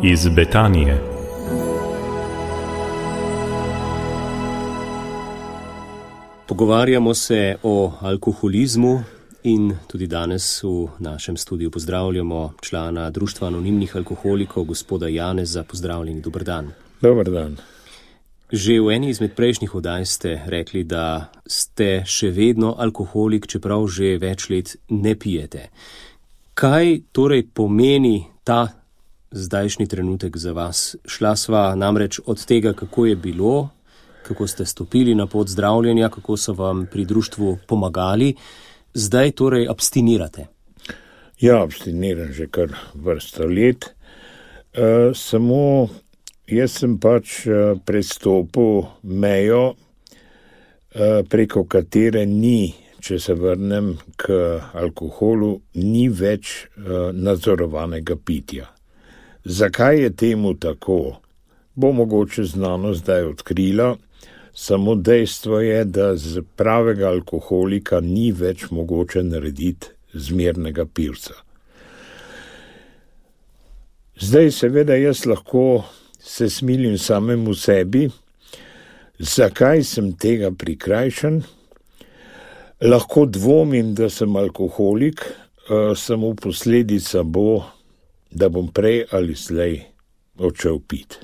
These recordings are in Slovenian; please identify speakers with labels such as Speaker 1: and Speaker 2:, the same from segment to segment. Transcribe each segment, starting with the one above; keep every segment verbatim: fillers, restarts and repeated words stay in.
Speaker 1: iz Betanije.
Speaker 2: Pogovarjamo se o alkoholizmu in tudi danes v našem studiu pozdravljamo člana Društva anonimnih alkoholikov, gospoda Janeza. Pozdravljeni, dober dan.
Speaker 3: Dober dan.
Speaker 2: Že v eni izmed prejšnjih oddaj ste rekli, da ste še vedno alkoholik, čeprav že več let ne pijete. Kaj torej pomeni ta zdajšnji trenutek za vas? Šla sva namreč od tega, kako je bilo, kako ste stopili na pot zdravljenja, kako so vam pri društvu pomagali, zdaj torej abstinirate.
Speaker 3: Ja, abstiniram že kar vrsto let. E, samo jaz sem pač prestopil mejo, e, preko katere ni, če se vrnem k alkoholu, ni več e, nadzorovanega pitja. Zakaj je temu tako? Bo mogoče znanost zdaj odkrila, samo dejstvo je, da z pravega alkoholika ni več mogoče narediti zmernega pivca. Zdaj seveda jaz lahko se smilim samemu sebi, zakaj sem tega prikrajšan. Lahko dvomim, da sem alkoholik, samo posledica bo, da bom prej ali slej odšel pit.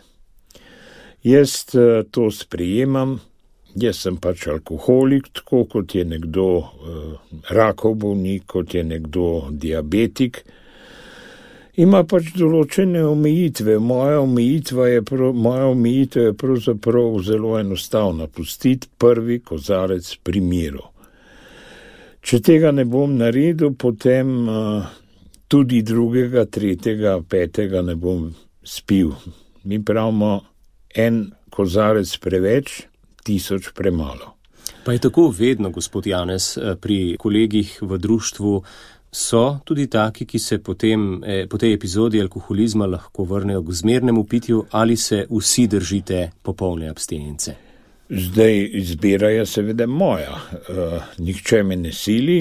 Speaker 3: Jaz to sprejemam, jaz sem pač alkoholik, tako kot je nekdo eh, rakov bolnik, kot je nekdo diabetik. Ima pač določene omejitve. Moja omejitva je, prav, moja omejitev je pravzaprav zelo enostavna. Pustiti prvi kozarec pri miru. Če tega ne bom naredil, potem eh, tudi drugega, tretjega, petega ne bom spil. Mi pravimo, en kozarec preveč, tisoč premalo.
Speaker 2: Pa je tako vedno, gospod Janez, pri kolegih v društvu so tudi taki, ki se potem, po tej epizodi alkoholizma lahko vrnejo k zmernemu pitju, ali se vsi držite popolne abstinence?
Speaker 3: Zdaj izbira je seveda moja. Uh, nihče me ne sili,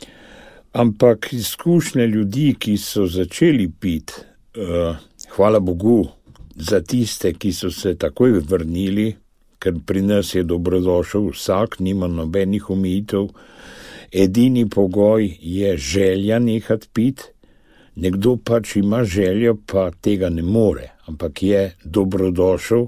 Speaker 3: ampak izkušnje ljudi, ki so začeli piti, uh, hvala Bogu, za tiste, ki so se takoj vrnili, ker pri nas je dobrodošel vsak, nima nobenih omejitev. Edini pogoj je želja nehati piti. Nekdo pač ima željo, pa tega ne more, ampak je dobrodošel.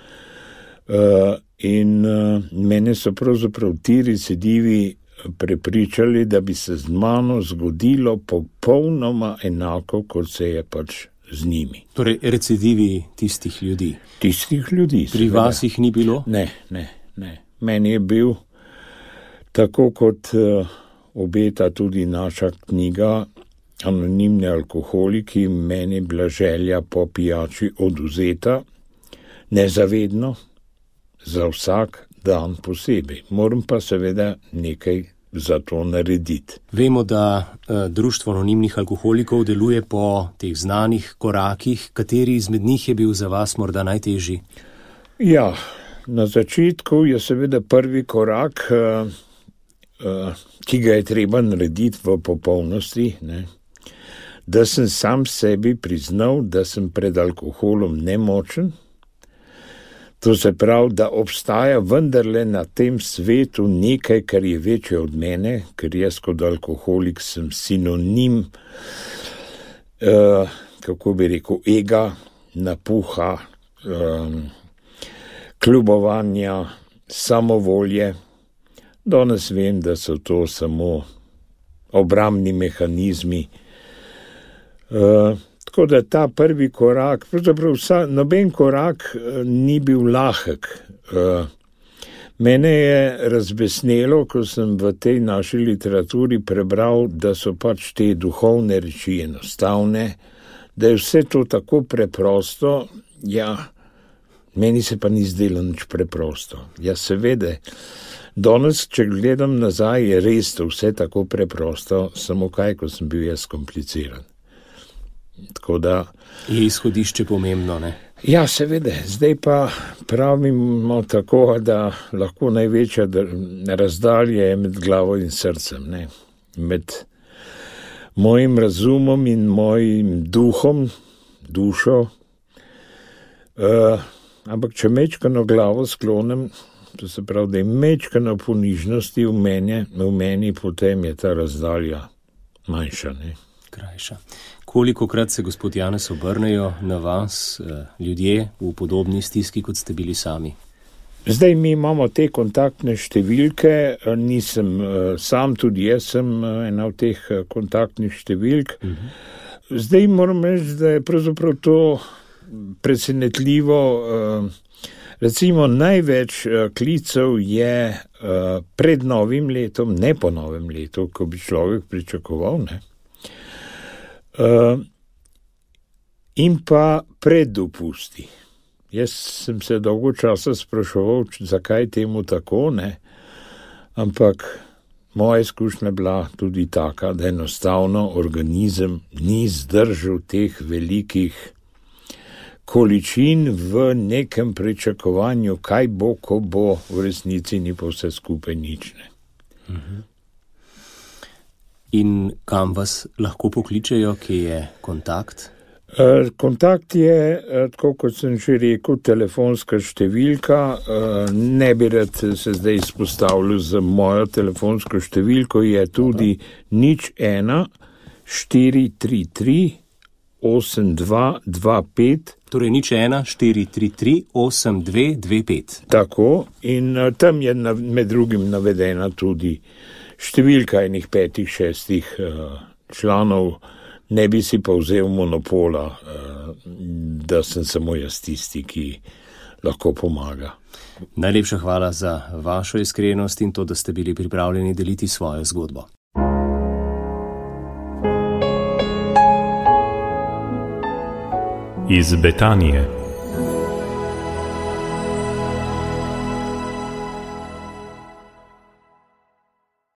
Speaker 3: Uh, in uh, mene so pravzaprav ti recidivi prepričali, da bi se z mano zgodilo popolnoma enako, kot se je pač z njimi.
Speaker 2: Torej recidivi tistih ljudi.
Speaker 3: Tistih ljudi.
Speaker 2: Pri seveda. Vas jih ni bilo?
Speaker 3: Ne, ne, ne. Meni je bil, tako kot uh, obeta tudi naša knjiga Anonimni alkoholiki, meni je bila želja po pijači odvzeta, nezavedno, za vsak dan posebej. Moram pa seveda nekaj za to narediti.
Speaker 2: Vemo, da uh, Društvo anonimnih alkoholikov deluje po teh znanih korakih. Kateri izmed njih je bil za vas morda najtežji?
Speaker 3: Ja, na začetku je seveda prvi korak, uh, uh, ki ga je treba narediti v popolnosti, ne? Da sem sam sebi priznal, da sem pred alkoholom nemočen. To se pravi, da obstaja vendarle na tem svetu nekaj, kar je večje od mene, ker jaz kot alkoholik sem sinonim, uh, kako bi rekel, ega, napuha, um, kljubovanja, samovolje. Danes vem, da so to samo obrambni mehanizmi. Uh, Tako da ta prvi korak, pravzaprav vsa, noben korak uh, ni bil lahek. Uh, mene je razbesnelo, ko sem v tej naši literaturi prebral, da so pač te duhovne reči enostavne, da je vse to tako preprosto. Ja, meni se pa ni zdelo nič preprosto. Ja, seveda, danes, če gledam nazaj, je res to vse tako preprosto, samo kaj, ko sem bil jaz kompliciran. Tako da
Speaker 2: je izhodišče pomembno, ne?
Speaker 3: Ja, seveda. Zdaj pa pravimo tako, da lahko največja razdalja je med glavo in srcem, ne? Med mojim razumom in mojim duhom, dušo, Uh, ampak če mečkano glavo sklonem, to se pravi, da je mečkano ponižnosti v meni, v meni, potem je ta razdalja manjša, ne?
Speaker 2: Krajša. Kolikokrat se, gospod Janez, obrnejo na vas ljudje v podobni stiski, kot ste bili sami?
Speaker 3: Zdaj mi imamo te kontaktne številke, nisem sam, tudi jaz sem ena od teh kontaktnih številk. Uh-huh. Zdaj moram reči, da je pravzaprav to presenetljivo. Recimo največ klicev je pred novim letom, ne po novem letu, ko bi človek pričakoval, ne? Uh, in pa pred dopusti. Jaz sem se dolgo časa spraševal, zakaj temu tako, ne? Ampak moja izkušnja bila tudi taka, da enostavno organizem ni zdržal teh velikih količin v nekem pričakovanju, kaj bo, ko bo, v resnici ni pa vse skupaj nič, ne.
Speaker 2: Mhm. In kam vas lahko pokličejo, kje je kontakt?
Speaker 3: Kontakt je, tako kot sem že rekel, telefonska številka. Ne bi rad se zdaj izpostavljal za mojo telefonsko številko, je tudi nič ena štiri tri tri osem dva dva pet.
Speaker 2: Torej nič ena štiri tri tri osem dve dve pet.
Speaker 3: Tako, in tam je med drugim navedena tudi številka enih petih, šestih članov. Ne bi si pa vzel monopola, da sem samo jaz tisti, ki lahko pomaga.
Speaker 2: Najlepša hvala za vašo iskrenost in to, da ste bili pripravljeni deliti svojo zgodbo.
Speaker 1: Iz Betanije.